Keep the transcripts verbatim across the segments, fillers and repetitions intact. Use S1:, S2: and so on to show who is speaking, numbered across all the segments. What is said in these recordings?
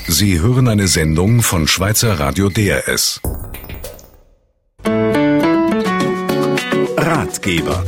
S1: Sie hören eine Sendung von Schweizer Radio D R S. Ratgeber.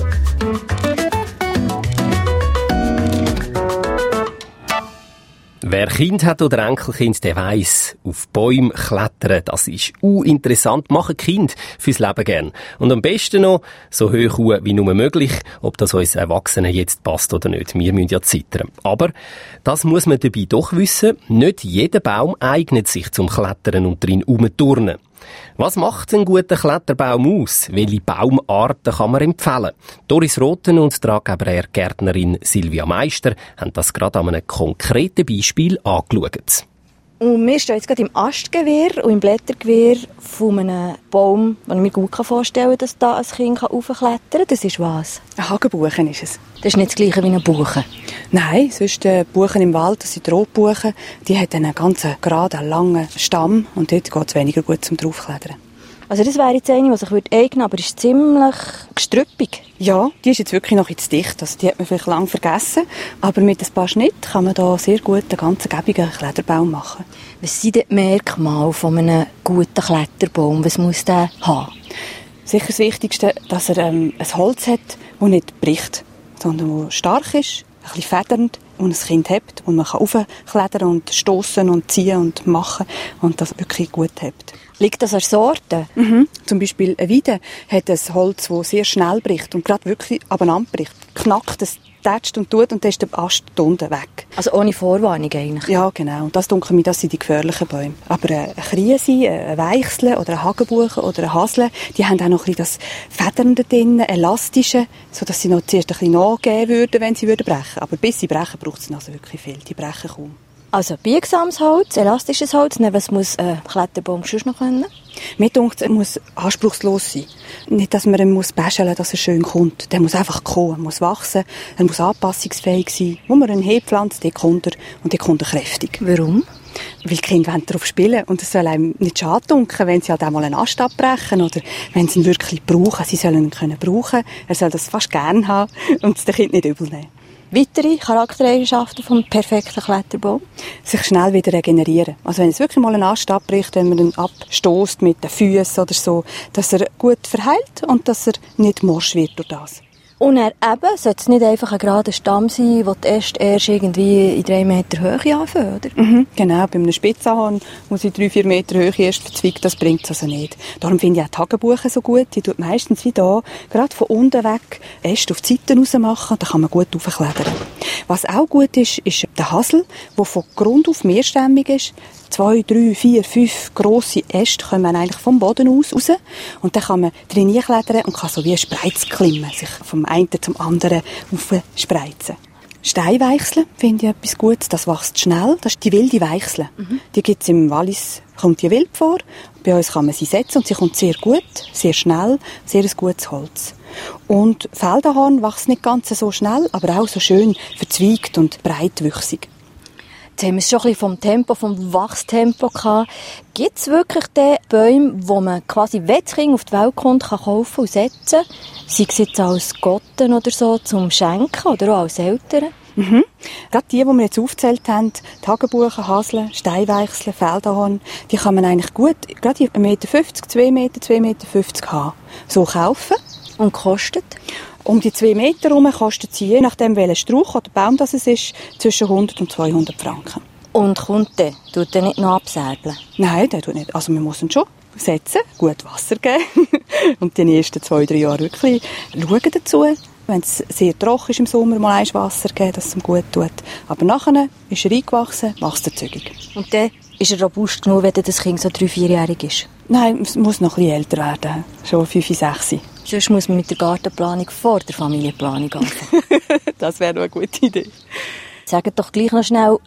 S2: Wer Kind hat oder Enkelkind, der weiss, auf Bäume klettern, das ist uninteressant, machen Kind fürs Leben gern. Und am besten noch so hoch wie nur möglich, ob das uns Erwachsenen jetzt passt oder nicht. Wir müssen ja zittern. Aber das muss man dabei doch wissen, nicht jeder Baum eignet sich zum Klettern und drin herumturnen. Was macht einen guten Kletterbaum aus? Welche Baumarten kann man empfehlen? Doris Rothen und die Ratgeber-Gärtnerin Silvia Meister haben das gerade an einem konkreten Beispiel angeschaut.
S3: Und wir stehen jetzt gerade im Astgewirr und im Blättergewirr von einem Baum, den ich mir gut vorstellen kann, dass da ein Kind hochklettern kann. Das ist was?
S4: Ein Hagebuchen ist es.
S3: Das ist nicht das Gleiche wie ein Buchen?
S4: Nein, sonst die Buchen im Wald, das sind Rotbuchen. Die haben einen ganz geraden, langen Stamm und dort geht es weniger gut zum Draufklettern.
S3: Also das wäre jetzt eine, die sich eignen würde, aber ist ziemlich gestrüppig.
S4: Ja, die ist jetzt wirklich noch zu dicht. Also die hat man vielleicht lange vergessen. Aber mit ein paar Schnitten kann man da sehr gut einen ganz gäbigen Kletterbaum machen.
S3: Was sind die Merkmale von einem guten Kletterbaum? Was muss der haben?
S4: Sicher das Wichtigste, dass er ähm, ein Holz hat, das nicht bricht, sondern das stark ist, ein bisschen federnd und ein Kind hebt und man kann raufklettern und stossen und ziehen und machen und das wirklich gut hebt.
S3: Liegt das an Sorten?
S4: Mhm. Zum Beispiel eine Weide hat ein Holz, das sehr schnell bricht und gerade wirklich abeinander bricht. Knackt, es tätscht und tut und dann ist der Ast unten weg.
S3: Also ohne Vorwarnung eigentlich?
S4: Ja, genau. Und das denke ich, das sind die gefährlichen Bäume. Aber eine Krise, ein Weichsel oder ein Hagebuchen oder ein Hasle, die haben auch noch ein bisschen das Federnde drin, elastische, sodass sie noch zuerst ein bisschen nachgeben würden, wenn sie brechen würden. Aber bis sie brechen, braucht es also wirklich viel. Die brechen kaum.
S3: Also biegsames Holz, elastisches Holz, was muss ein Kletterbaum sonst noch können?
S4: Mir denkt, er muss anspruchslos sein. Nicht, dass man ihn muss bäscheln, dass er schön kommt. Der muss einfach kommen, er muss wachsen, er muss anpassungsfähig sein. Wo man ihn hinpflanzt, dort kommt er und dort kommt er kräftig.
S3: Warum?
S4: Weil die Kinder darauf spielen und es soll einem nicht schade dunkeln, wenn sie halt einmal einen Ast abbrechen oder wenn sie ihn wirklich brauchen. Sie sollen ihn können brauchen, er soll das fast gerne haben und es den Kindern nicht übel nehmen.
S3: Weitere Charaktereigenschaften vom perfekten Kletterbaum?
S4: Sich schnell wieder regenerieren. Also wenn es wirklich mal einen Ast abbricht, wenn man ihn abstößt mit den Füßen oder so, dass er gut verheilt und dass er nicht morsch wird durch das.
S3: Und er eben, sollte es nicht einfach ein gerader Stamm sein, wo die Äste erst irgendwie in drei Meter Höhe anfangen, oder?
S4: Mhm, genau, bei einem Spitzenhahn muss ich drei, vier Meter Höhe erst verzweigen, das bringt es also nicht. Darum finde ich auch die Hagebuchen so gut, die tut meistens wie da, gerade von unten weg, Äste auf die Seiten raus machen, da kann man gut raufklettern. Was auch gut ist, ist der Hasel, der von Grund auf mehrstämmig ist. Zwei, drei, vier, fünf grosse Äste kommen eigentlich vom Boden aus raus. Und dann kann man drin klettern und kann so wie ein Spreiz klimmen, sich vom einen zum anderen aufspreizen. Steinweichseln finde ich etwas Gutes, das wächst schnell. Das ist die wilde Weichsel. Mhm. Die gibt es im Wallis, kommt die wild vor. Bei uns kann man sie setzen und sie kommt sehr gut, sehr schnell, sehr ein gutes Holz. Und Feldahorn wächst nicht ganz so schnell, aber auch so schön verzweigt und breitwüchsig.
S3: Jetzt haben wir es schon ein bisschen vom Tempo, vom Wachstempo gehabt. Gibt es wirklich die Bäume, wo man quasi, wenn das Kind auf die Welt kommt, kann kaufen und setzen? Sei es jetzt als Gotten oder so zum Schenken oder auch als Eltern?
S4: Mhm. Gerade die, die wir jetzt aufgezählt haben, die Hagebuchen, Hasle, Steinweichsel, Feldahorn, die kann man eigentlich gut, gerade eins Meter fünfzig, zwei Meter, zwei Meter fünfzig haben. So kaufen.
S3: Und kostet?
S4: Um die zwei Meter herum kostet sie, je nachdem welcher Strauch oder Baum das es ist, zwischen hundert und zweihundert Franken.
S3: Und kommt der? Tut der nicht noch absäbeln?
S4: Nein, der tut nicht. Also man muss ihn schon setzen, gut Wasser geben und die ersten zwei, drei Jahre wirklich schauen dazu. Wenn es sehr trocken ist im Sommer, mal eins Wasser geben, dass es ihm gut tut. Aber nachher ist er eingewachsen, wächst er zügig.
S3: Und dann ist er robust genug, wenn das Kind so drei-, vierjährig ist?
S4: Nein, es muss noch ein bisschen älter werden. Schon fünf, sechs.
S3: Sonst muss man mit der Gartenplanung vor der Familienplanung anfangen.
S4: Das wäre noch eine gute Idee.
S3: Sagt doch gleich noch schnell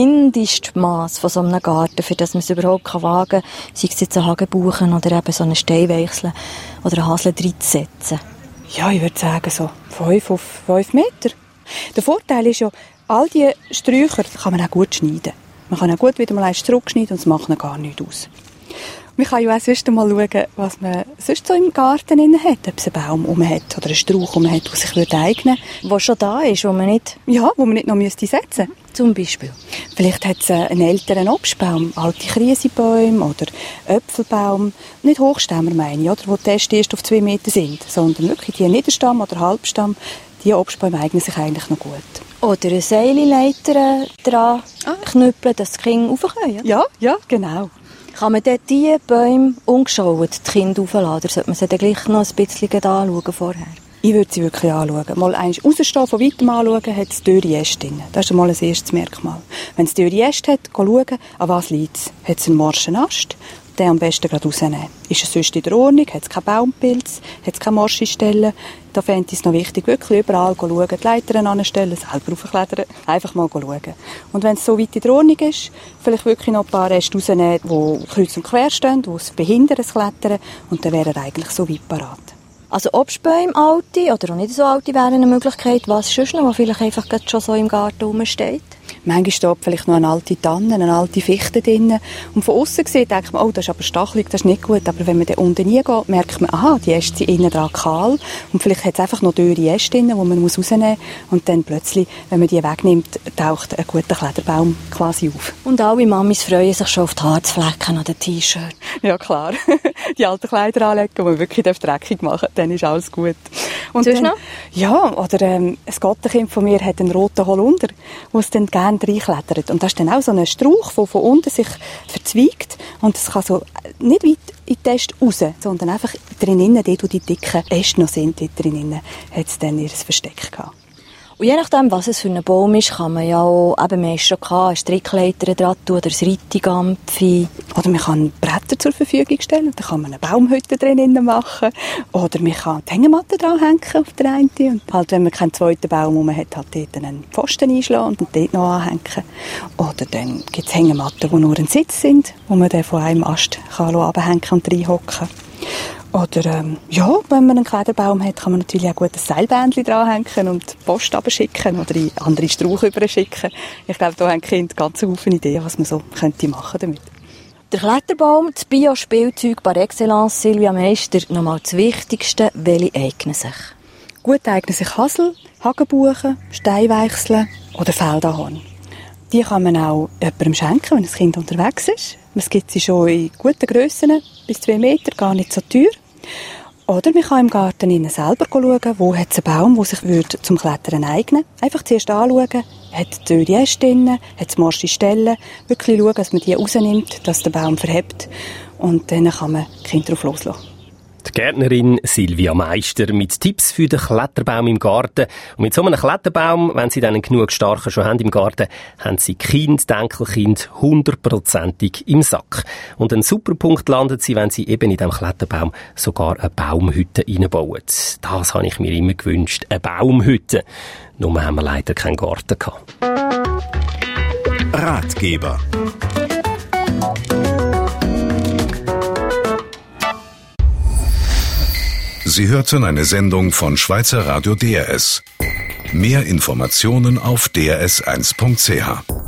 S3: Mindestmaß von so einem Garten, für das man es überhaupt wagen kann, sei es jetzt ein Hagebuchen oder eben so einen Steinweichsel oder einen Hasle reinzusetzen.
S4: Ja, ich würde sagen so fünf auf fünf Meter. Der Vorteil ist ja, all diese Sträucher kann man auch gut schneiden. Man kann auch gut wieder mal eins zurückschneiden und es macht gar nichts aus. Man kann ja auch sonst mal schauen, was man sonst so im Garten hat. Ob es einen Baum rum hat oder einen Strauch rum hat, der sich eignen würde.
S3: Der schon da ist, wo man nicht...
S4: Ja, wo man nicht noch setzen müsste.
S3: Zum Beispiel?
S4: Vielleicht hat es einen älteren Obstbaum, alte Krisenbäume oder Äpfelbaum. Nicht Hochstämmer meine ich, oder, wo die Äste erst auf zwei Meter sind, sondern wirklich die Niederstamm oder Halbstamm. Die Obstbäume eignen sich eigentlich noch gut.
S3: Oder eine Seileleiter dran ah. knüppeln, dass die Kinder rauf können. Ja?
S4: ja, ja, genau.
S3: Kann man dort diese Bäume ungeschaut die Kinder raufladen? Oder sollte man sie dann gleich noch ein bisschen anschauen vorher?
S4: Ich würde sie wirklich anschauen. Mal eins rausstehen, von weitem anschauen, hat es dürre Äste drin. Das ist mal ein erstes Merkmal. Wenn es dürre Äste hat, schauen, an was liegt es. Hat es einen morschen Ast? Den am besten gerade rausnehmen. Ist es sonst in der Ordnung? Hat es keinen Baumpilz? Hat es keine morsche Stellen? Da fände ich es noch wichtig, wirklich überall schauen, die Leitern anstellen, selber raufklettern, einfach mal schauen. Und wenn es so weit in der Ordnung ist, vielleicht wirklich noch ein paar Äste rausnehmen, die kreuz und quer stehen, die es behindern, das Klettern, und dann wäre er eigentlich so weit parat.
S3: Also Obstbäume, alte oder auch nicht so alte, wären eine Möglichkeit. Was sonst noch, was vielleicht einfach schon so im Garten rumsteht?
S4: Manchmal steht vielleicht noch eine alte Tanne, eine alte Fichte drin. Und von außen gesehen denkt man, oh, das ist aber stachelig, das ist nicht gut. Aber wenn man da unten reingeht, merkt man, aha, die Äste sind innen dran kahl. Und vielleicht hat es einfach noch dürre Äste drin, die man muss rausnehmen muss. Und dann plötzlich, wenn man die wegnimmt, taucht ein guter Kletterbaum quasi auf.
S3: Und alle Mamis freuen sich schon auf die Harzflecken an den T-Shirt.
S4: Ja, klar. Die alten Kleider anlegen, die man wirklich dreckig machen darf, dann ist alles gut. Und
S3: sonst noch?
S4: Ja, oder ähm, ein Gottenkind von mir hat einen roten Holunder, wo es dann gerne reinklettert. Und das ist dann auch so ein Strauch, der von unten sich verzweigt. Und es kann so nicht weit in die Äste raus, sondern einfach drinnen, dort wo die dicken Äste noch sind, dort drinnen, hat es dann ihr Versteck gehabt.
S3: Und je nachdem, was es für ein Baum ist, kann man ja auch, eben, man ist schon gehabt, eine Strickleiter dran tun oder ein Reitigampfi.
S4: Oder man kann Bretter zur Verfügung stellen, da kann man eine Baumhütte drinnen machen. Oder man kann die Hängematte dranhängen auf der einen. Und halt, wenn man keinen zweiten Baum rum hat, halt dort einen Pfosten einschlagen und dort noch anhängen. Oder dann gibt es Hängematten, die nur ein Sitz sind, wo man dann von einem Ast kann runterhängen und reinhocken. Oder, ähm, ja, wenn man einen Kleiderbaum hat, kann man natürlich auch gut ein Seilbändchen dranhängen und die Post runterschicken oder in andere Strauch überschicken. Ich glaube, da haben die Kinder ganz viele Ideen, was man so könnte machen damit.
S3: Der Kletterbaum, das Bio-Spielzeug par excellence, Silvia Meister, nochmal das Wichtigste, welche eignen sich?
S4: Gut eignen sich Hasel, Hagebuchen, Steinweichseln oder Feldahorn. Die kann man auch jemandem schenken, wenn das Kind unterwegs ist. Es gibt sie schon in guten Grössen, bis zwei Meter, gar nicht so teuer. Oder man kann im Garten innen selber schauen, wo hat es einen Baum, der sich zum Klettern eignen würde. Einfach zuerst anschauen, hat es dürre Äste drin, hat es morsche Stellen. Wirklich schauen, dass man die rausnimmt, dass der Baum verhebt. Und dann kann man die Kinder drauf loslassen.
S2: Die Gärtnerin Silvia Meister mit Tipps für den Kletterbaum im Garten. Und mit so einem Kletterbaum, wenn Sie dann einen genug starken schon haben im Garten, haben Sie Kind, Enkelkind hundertprozentig im Sack. Und einen super Punkt landet Sie, wenn Sie eben in diesem Kletterbaum sogar eine Baumhütte reinbauen. Das habe ich mir immer gewünscht, eine Baumhütte. Nur haben wir leider keinen Garten gehabt.
S1: Ratgeber. Sie hörten eine Sendung von Schweizer Radio D R S. Mehr Informationen auf d r s eins punkt c h.